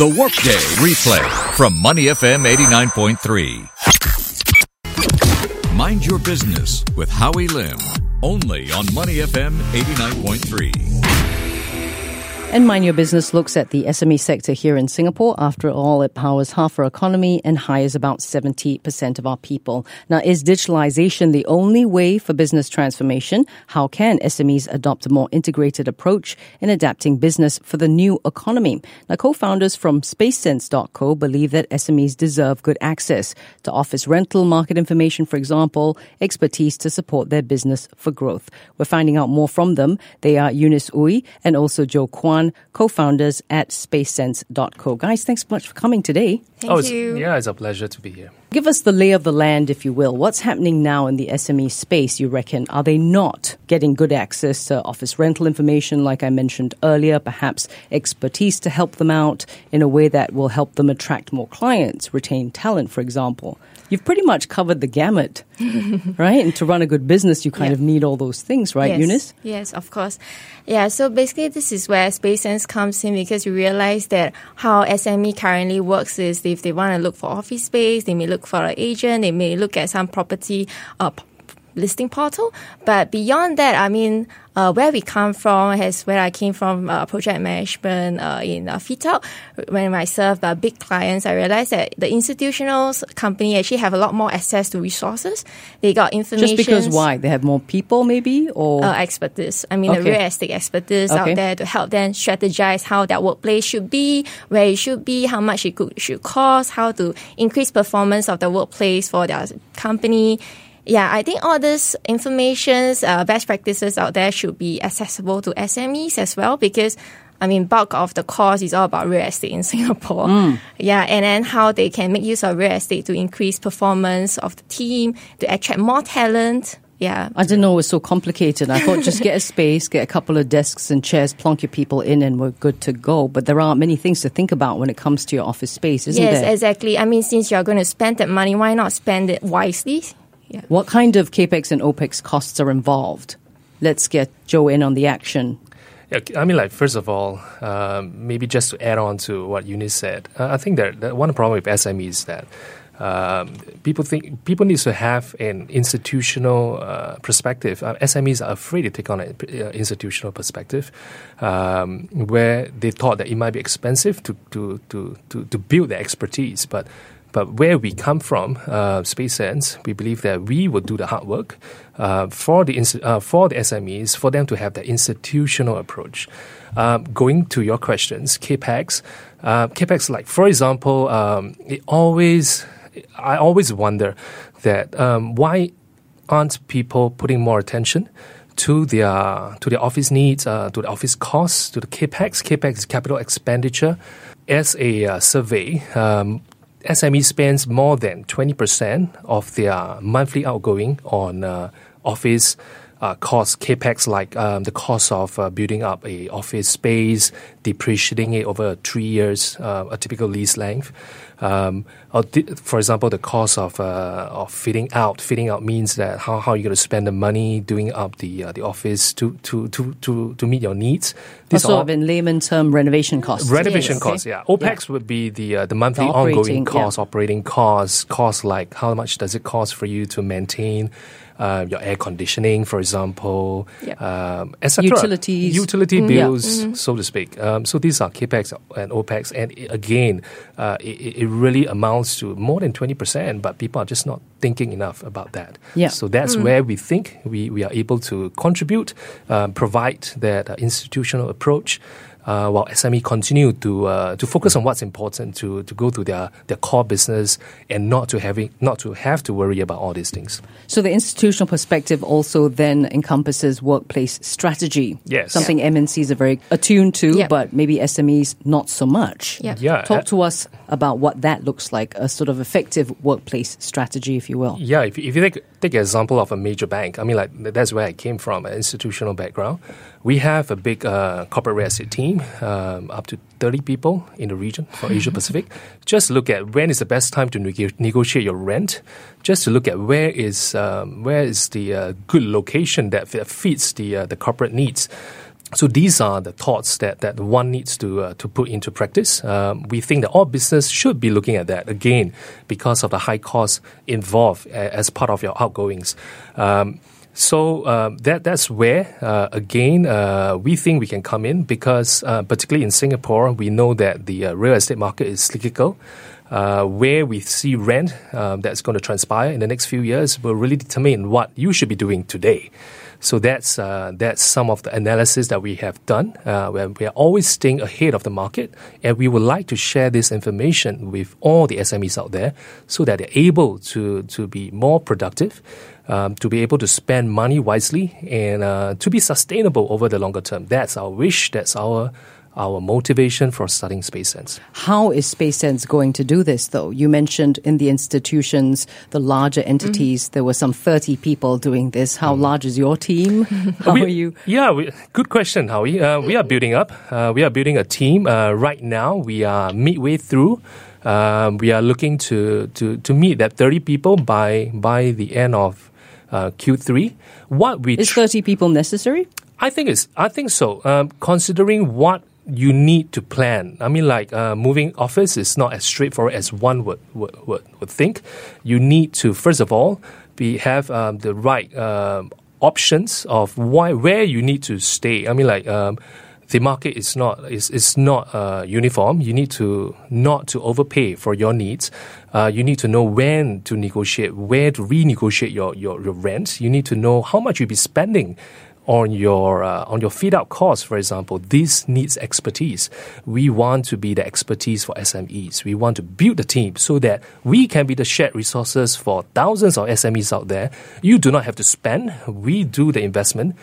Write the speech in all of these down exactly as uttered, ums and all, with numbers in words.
The Workday Replay from Money F M eighty-nine point three. Mind Your Business with Howie Lim. Only on Money F M eighty-nine point three. And Mind Your Business looks at the S M E sector here in Singapore. After all, it powers half our economy and hires about seventy percent of our people. Now, is digitalization the only way for business transformation? How can S M Es adopt a more integrated approach in adapting business for the new economy? Now, co-founders from space sense dot co believe that S M Es deserve good access to office rental, market information, for example, expertise to support their business for growth. We're finding out more from them. They are Eunice Ooi and also Joe Kwan, co-founders at space sense dot co. Guys, thanks so much for coming today. Thank oh, it's, you. Yeah, it's a pleasure to be here. Give us the lay of the land, if you will. What's happening now in the S M E space, you reckon? Are they not getting good access to office rental information, like I mentioned earlier, perhaps expertise to help them out in a way that will help them attract more clients, retain talent, for example? You've pretty much covered the gamut, right? And to run a good business, you kind yeah. of need all those things, right, yes. Eunice? Yes, of course. Yeah, so basically this is where SpaceSense comes in, because we realize that how S M E currently works is if they want to look for office space, they may look for an agent, they may look at some property uh, listing portal. But beyond that, I mean, uh, where we come from is where I came from, uh, project management uh, in uh, Fit Out. When I served uh, big clients, I realized that the institutional company actually have a lot more access to resources. They got information. Just because why? They have more people maybe? Or uh, expertise. I mean, okay. the real estate expertise okay. out there to help them strategize how their workplace should be, where it should be, how much it could, should cost, how to increase performance of the workplace for their company. Yeah, I think all this information, uh, best practices out there should be accessible to S M Es as well, because, I mean, bulk of the cost is all about real estate in Singapore. Mm. Yeah, and then how they can make use of real estate to increase performance of the team, to attract more talent. Yeah. I didn't know it was so complicated. I thought just get a space, get a couple of desks and chairs, plonk your people in, and we're good to go. But there are many things to think about when it comes to your office space, isn't yes, there? Yes, exactly. I mean, since you're going to spend that money, why not spend it wisely? Yeah. What kind of capex and opex costs are involved? Let's get Joe in on the action. Yeah, I mean, like, first of all, um, maybe just to add on to what Eunice said, uh, I think that, that one problem with S M Es is that um, people think people need to have an institutional uh, perspective. Uh, S M Es are afraid to take on an uh, institutional perspective, um, where they thought that it might be expensive to to to to, to build their expertise, but. But where we come from, uh, SpaceSense, we believe that we will do the hard work uh, for the uh, for the S M Es, for them to have the institutional approach. Um, going to your questions, capex, uh, capex, like for example, um, it always, I always wonder that um, why aren't people putting more attention to their to their office needs, uh, to the office costs, to the capex. Capex is capital expenditure. As a uh, survey. Um, S M E spends more than twenty percent of their monthly outgoing on uh, office uh, costs, capex, like um, the cost of uh, building up a office space, depreciating it over three years, uh, a typical lease length. Um, or th- for example, the cost of uh, of fitting out. Fitting out means that how how you're going to spend the money doing up the uh, the office to to to to to meet your needs. This sort of in layman term, renovation costs. Renovation yes. costs, okay. yeah. OPEX yeah. would be the uh, the monthly the ongoing costs, yeah. operating costs, costs like how much does it cost for you to maintain uh, your air conditioning, for example, yeah. um, et cetera. Utilities. Utility mm, bills, yeah. mm-hmm. so to speak. Um, so these are CAPEX and OPEX. And it, again, uh, it, it really amounts to more than twenty percent, but people are just not thinking enough about that. Yeah. So that's mm. where we think we, we are able to contribute, um, provide that uh, institutional approach. Uh, while S M E continue to uh, to focus on what's important, to to go to their, their core business and not to having not to have to worry about all these things. So the institutional perspective also then encompasses workplace strategy. Yes. Something yeah. M N Cs are very attuned to, yep. but maybe S M Es not so much. Yep. Yeah. Talk to us about what that looks like, a sort of effective workplace strategy, if you will. Yeah, if, if you take, take an example of a major bank, I mean, like that's where I came from, an institutional background. We have a big uh, corporate real estate team, um, up to thirty people in the region for Asia Pacific. Just look at when is the best time to neg- negotiate your rent. Just to look at where is um, where is the uh, good location that, that fits the uh, the corporate needs. So these are the thoughts that, that one needs to uh, to put into practice. Um, we think that all business should be looking at that, again, because of the high costs involved a, as part of your outgoings. Um, so uh, that that's where, uh, again, uh, we think we can come in because, uh, particularly in Singapore, we know that the uh, real estate market is cyclical. Uh, where we see rent um, that's going to transpire in the next few years will really determine what you should be doing today. So that's uh, that's some of the analysis that we have done. Uh, where we are always staying ahead of the market, and we would like to share this information with all the S M Es out there, so that they're able to to be more productive, um, to be able to spend money wisely, and uh, to be sustainable over the longer term. That's our wish. That's our. Our motivation for starting SpaceSense. How is SpaceSense going to do this, though? You mentioned in the institutions, the larger entities, mm. there were some thirty people doing this. How mm. large is your team? How we, are you? Yeah, we, good question, Howie. Uh, we are building up. Uh, we are building a team. Uh, right now, we are midway through. Um, we are looking to, to, to meet that thirty people by by the end of uh, Q three. What we is tr- thirty people necessary? I think it's. I think so. Um, considering what you need to plan. I mean, like uh, moving office is not as straightforward as one would would, would, would think. You need to, first of all, be have um, the right um, options of why where you need to stay. I mean, like um, the market is not is is not uh, uniform. You need to not to overpay for your needs. Uh, you need to know when to negotiate, where to renegotiate your your, your rent. You need to know how much you'll be spending on your uh, on your fit-out costs, for example. This needs expertise. We want to be the expertise for S M Es. We want to build the team so that we can be the shared resources for thousands of S M Es out there. You do not have to spend. We do the investment.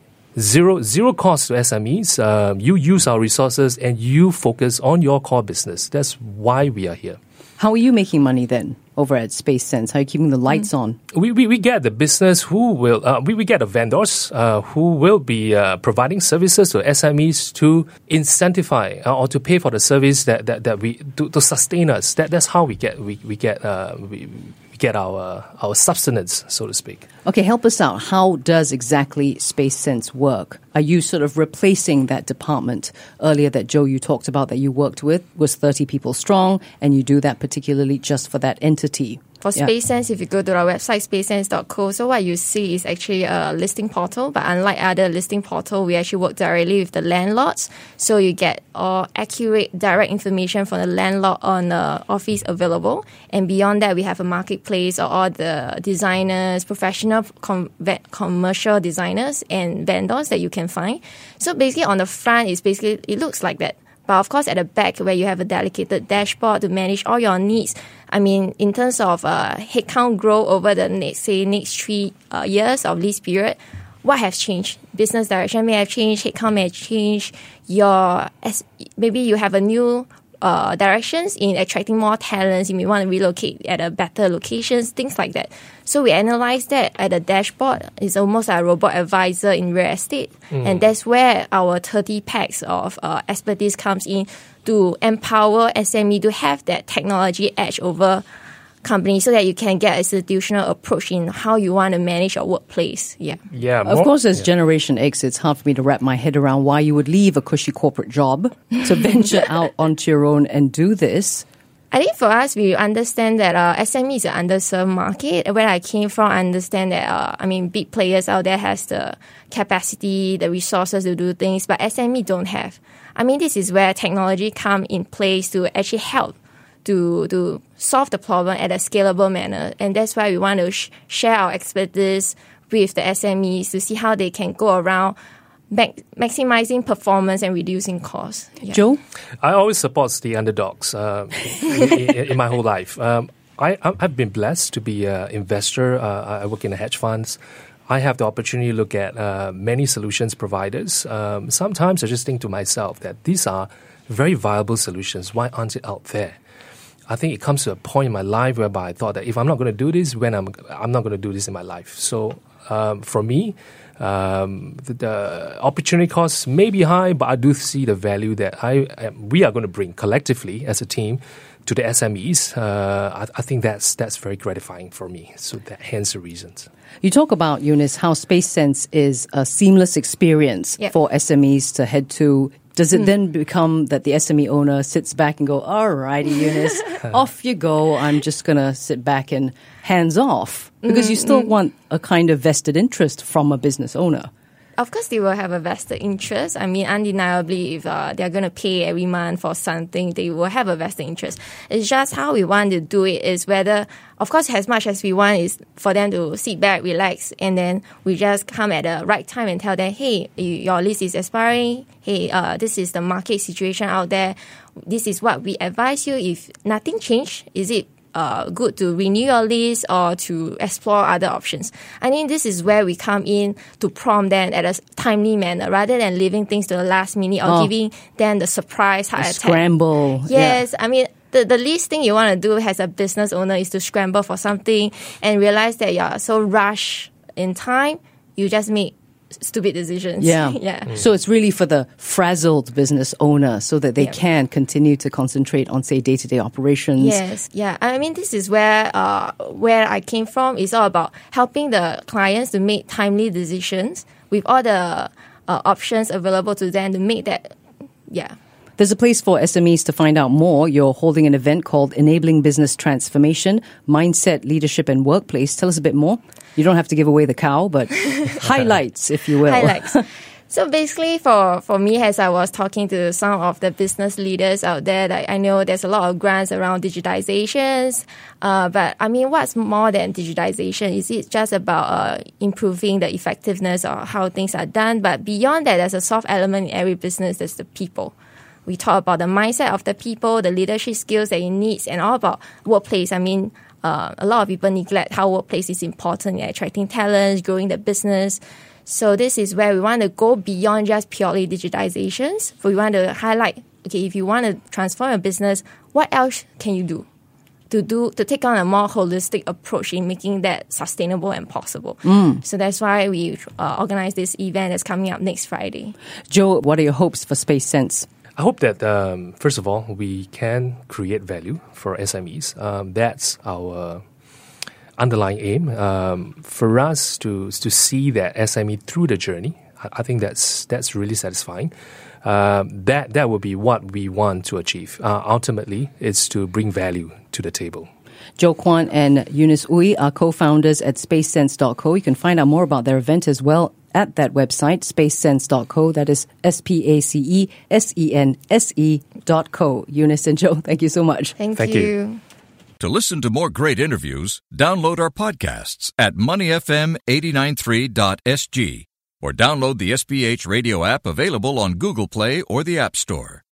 Zero zero cost to S M Es. Uh, you use our resources and you focus on your core business. That's why we are here. How are you making money then over at SpaceSense? How are you keeping the lights mm. on? We, we we get the business who will, uh, we, we get the vendors uh, who will be uh, providing services to S M Es to incentivize uh, or to pay for the service that, that, that we, to, to sustain us. That That's how we get, we, we get, uh, we, we get our, our subsistence, so to speak. Okay, help us out. How does exactly SpaceSense work? Are you sort of replacing that department earlier that, Joe, you talked about that you worked with was thirty people strong, and you do that particularly just for that entity? For yeah. SpaceSense, if you go to our website, spacesense dot co, so what you see is actually a listing portal, but unlike other listing portal, we actually work directly with the landlords. So you get all accurate, direct information from the landlord on the office available. And beyond that, we have a marketplace of all the designers, professional com- commercial designers and vendors that you can find. So basically on the front, it's basically, it looks like that. But of course, at the back, where you have a dedicated dashboard to manage all your needs, I mean, in terms of uh, headcount growth over the next, say, next three uh, years of lease period, what has changed? Business direction may have changed, headcount may have changed. Your maybe you have a new uh, directions in attracting more talents. You may want to relocate at a better locations, things like that. So we analyze that at the dashboard. It's almost like a robot advisor in real estate. Mm. And that's where our thirty packs of uh, expertise comes in to empower S M E to have that technology edge over companies so that you can get institutional approach in how you want to manage your workplace. Yeah. Yeah. More, of course, as yeah. Generation X, it's hard for me to wrap my head around why you would leave a cushy corporate job to venture out onto your own and do this. I think for us, we understand that uh, S M E is an underserved market. Where I came from, I understand that, uh, I mean, big players out there has the capacity, the resources to do things, but S M E don't have. I mean, this is where technology come in place to actually help to to solve the problem at a scalable manner. And that's why we want to sh- share our expertise with the S M Es to see how they can go around Mac- maximizing performance and reducing costs. Yeah. Joe? I always support the underdogs uh, in, in, in my whole life. Um, I, I've been blessed to be an investor. Uh, I work in the hedge funds. I have the opportunity to look at uh, many solutions providers. Um, sometimes I just think to myself that these are very viable solutions. Why aren't it out there? I think it comes to a point in my life whereby I thought that if I'm not going to do this, when I'm I'm not going to do this in my life. So um, for me, Um, the, the opportunity costs may be high, but I do see the value that I we are going to bring collectively as a team to the S M Es. Uh, I, I think that's that's very gratifying for me. So that hence the reasons. You talk about, Eunice, how SpaceSense is a seamless experience yep. for S M Es to head to. Does it mm. then become that the S M E owner sits back and go, all righty, Eunice, off you go. I'm just going to sit back and hands off. Because mm, you still mm. want a kind of vested interest from a business owner. Of course, they will have a vested interest. I mean, undeniably, if uh, they're going to pay every month for something, they will have a vested interest. It's just how we want to do it is whether, of course, as much as we want is for them to sit back, relax, and then we just come at the right time and tell them, hey, your lease is expiring. Hey, uh, this is the market situation out there. This is what we advise you. If nothing changed, is it Uh, good to renew your lease or to explore other options? I think this is where we come in to prompt them at a timely manner rather than leaving things to the last minute or oh. giving them the surprise heart the attack. Scramble. Yes, yeah. I mean, the, the least thing you want to do as a business owner is to scramble for something and realize that you're so rushed in time, you just make stupid decisions. Yeah. yeah. Mm. So it's really for the frazzled business owner so that they yep. can continue to concentrate on, say, day-to-day operations. Yes. Yeah. I mean, this is where uh, where I came from. It's all about helping the clients to make timely decisions with all the uh, options available to them to make that, yeah. There's a place for S M Es to find out more. You're holding an event called Enabling Business Transformation, Mindset, Leadership and Workplace. Tell us a bit more. You don't have to give away the cow, but highlights, if you will. Highlights. So basically, for, for me, as I was talking to some of the business leaders out there, like I know there's a lot of grants around digitizations. Uh, but I mean, what's more than digitization? Is it just about uh, improving the effectiveness or how things are done? But beyond that, there's a soft element in every business. There's the people. We talk about the mindset of the people, the leadership skills that it needs, and all about workplace. I mean, uh, a lot of people neglect how workplace is important in attracting talents, growing the business. So this is where we want to go beyond just purely digitizations. We want to highlight, okay, if you want to transform your business, what else can you do to do to take on a more holistic approach in making that sustainable and possible? Mm. So that's why we uh, organize this event that's coming up next Friday. Joe, what are your hopes for SpaceSense? I hope that, um, first of all, we can create value for S M Es. Um, that's our underlying aim. Um, for us to to see that S M E through the journey, I, I think that's that's really satisfying. Uh, that that will be what we want to achieve. Uh, ultimately, it's to bring value to the table. Joe Kwan and Eunice Ooi are co-founders at spacesense dot co. You can find out more about their event as well at that website, spacesense dot co. That is S P A C E S E N S E dot co. Eunice and Joe, thank you so much. Thank, thank you. you. To listen to more great interviews, download our podcasts at money f m eight nine three dot s g or download the S P H radio app available on Google Play or the App Store.